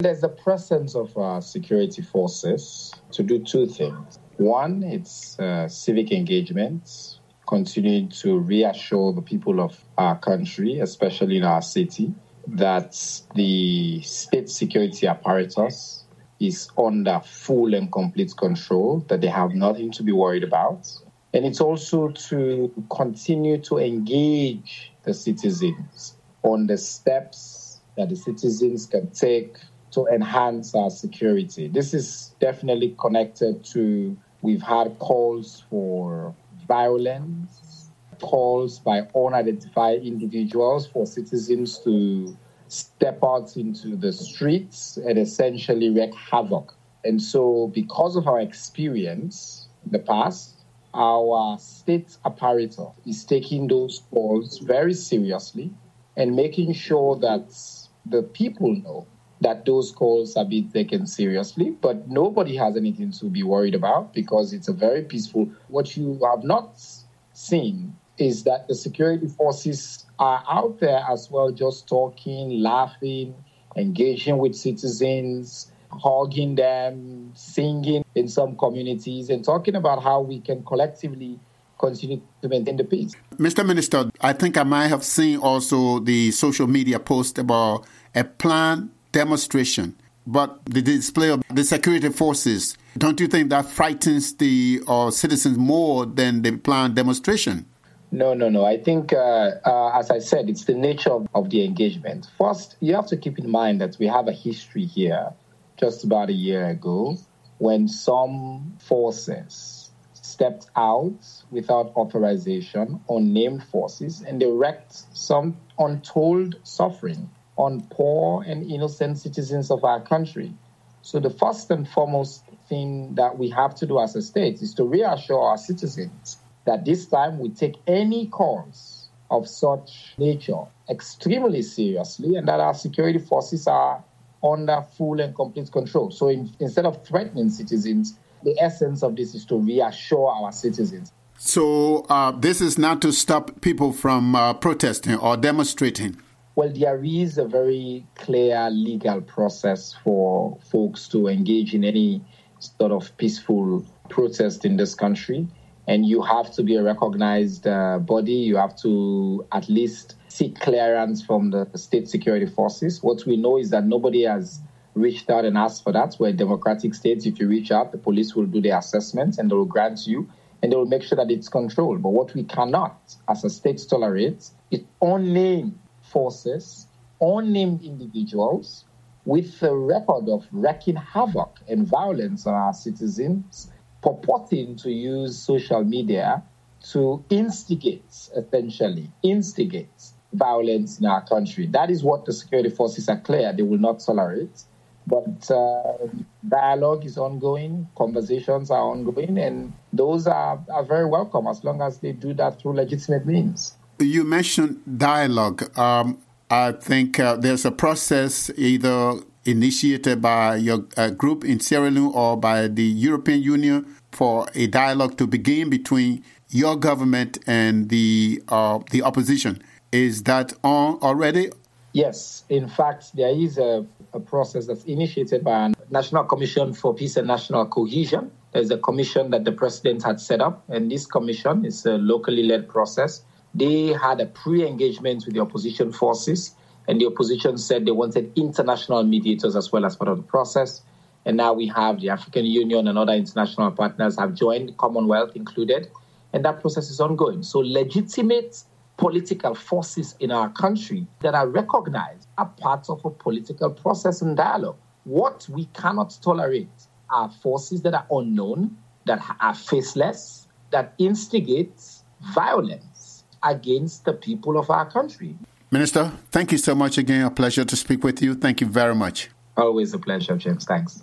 There's the presence of security forces to do two things. One, it's civic engagement, continuing to reassure the people of our country, especially in our city, that the state security apparatus is under full and complete control, that they have nothing to be worried about. And it's also to continue to engage the citizens on the steps that the citizens can take to enhance our security. This is definitely connected to, we've had calls for violence, calls by unidentified individuals for citizens to step out into the streets and essentially wreak havoc. And so because of our experience in the past, our state apparatus is taking those calls very seriously and making sure that the people know that those calls are being taken seriously, but nobody has anything to be worried about because it's a very peaceful. What you have not seen is that the security forces are out there as well, just talking, laughing, engaging with citizens, hugging them, singing in some communities, and talking about how we can collectively continue to maintain the peace. Mr. Minister, I think I might have seen also the social media post about a planned demonstration, but the display of the security forces, don't you think that frightens the citizens more than the planned demonstration? No. I think, as I said, it's the nature of the engagement. First, you have to keep in mind that we have a history here just about a year ago when some forces stepped out without authorization, unnamed forces, and they wreaked some untold suffering on poor and innocent citizens of our country. So the first and foremost thing that we have to do as a state is to reassure our citizens that this time we take any calls of such nature extremely seriously and that our security forces are under full and complete control. So instead of threatening citizens, the essence of this is to reassure our citizens. So this is not to stop people from protesting or demonstrating? Well, there is a very clear legal process for folks to engage in any sort of peaceful protest in this country. And you have to be a recognized body. You have to at least seek clearance from the state security forces. What we know is that nobody has reached out and asked for that. We're a democratic state. If you reach out, the police will do their assessment and they will grant you and they will make sure that it's controlled. But what we cannot, as a state, tolerate is unnamed forces, unnamed individuals with a record of wreaking havoc and violence on our citizens, purporting to use social media to instigate violence in our country. That is what the security forces are clear they will not tolerate. But dialogue is ongoing, conversations are ongoing, and those are very welcome as long as they do that through legitimate means. You mentioned dialogue. I think there's a process either initiated by your group in Sierra Leone or by the European Union for a dialogue to begin between your government and the opposition. Is that on already? Yes. In fact, there is a process that's initiated by a National Commission for Peace and National Cohesion. There's a commission that the president had set up, and this commission is a locally led process. They had a pre-engagement with the opposition forces, and the opposition said they wanted international mediators as well as part of the process. And now we have the African Union and other international partners have joined, Commonwealth included, and that process is ongoing. So legitimate political forces in our country that are recognized are part of a political process and dialogue. What we cannot tolerate are forces that are unknown, that are faceless, that instigate violence against the people of our country. Minister, thank you so much again. A pleasure to speak with you. Thank you very much. Always a pleasure, James. Thanks.